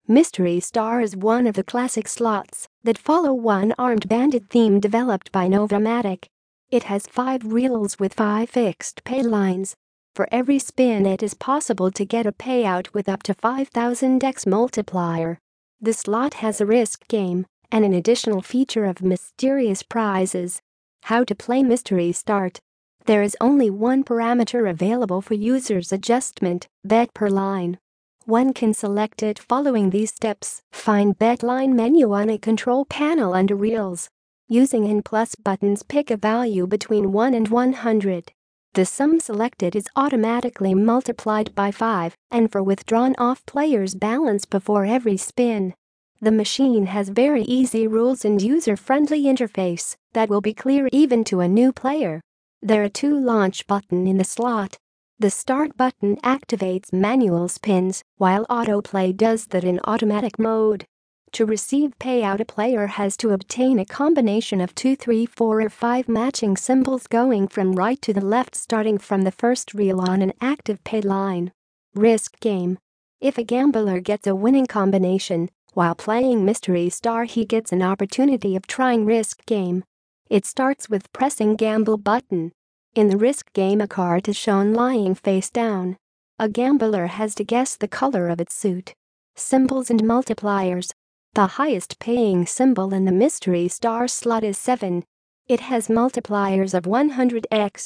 Mystery Star is one of the classic slots that follow one-armed bandit theme developed by Novomatic. It has 5 reels with 5 fixed pay lines. For every spin it is possible to get a payout with up to 5,000x multiplier. The slot has a risk game and an additional feature of mysterious prizes. How to play Mystery Start. There is only one parameter available for users' adjustment, bet per line. One can select it following these steps. Find bet line menu on a control panel under reels. Using N+ buttons, pick a value between 1 and 100. The sum selected is automatically multiplied by 5 and for withdrawn off players' balance before every spin. The machine has very easy rules and user-friendly interface that will be clear even to a new player. There are 2 launch buttons in the slot. The start button activates manual spins, while autoplay does that in automatic mode. To receive payout, a player has to obtain a combination of 2, 3, 4 or 5 matching symbols going from right to the left starting from the first reel on an active pay line. Risk game. If a gambler gets a winning combination while playing Mystery Star, he gets an opportunity of trying risk game. It starts with pressing gamble button. In the risk game, a card is shown lying face down. A gambler has to guess the color of its suit. Symbols and multipliers. The highest paying symbol in the Mystery Star slot is 7. It has multipliers of 100x,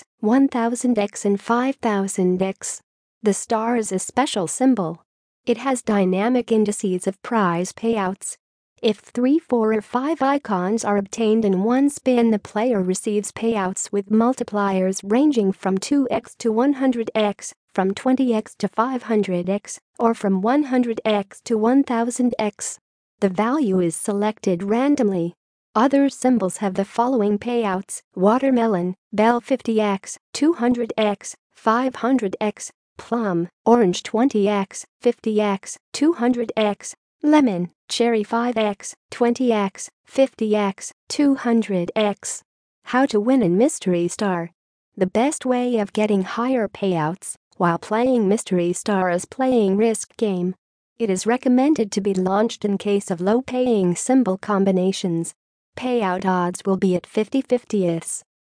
1000x and 5000x. The star is a special symbol. It has dynamic indices of prize payouts. If 3, 4 or 5 icons are obtained in one spin, the player receives payouts with multipliers ranging from 2x to 100x, from 20x to 500x, or from 100x to 1000x. The value is selected randomly. Other symbols have the following payouts: watermelon, bell 50x, 200x, 500x, plum, orange 20x, 50x, 200x, lemon, cherry 5x, 20x, 50x, 200x. How to win in Mystery Star. The best way of getting higher payouts while playing Mystery Star is playing risk game. It is recommended to be launched in case of low-paying symbol combinations. Payout odds will be at 50/50.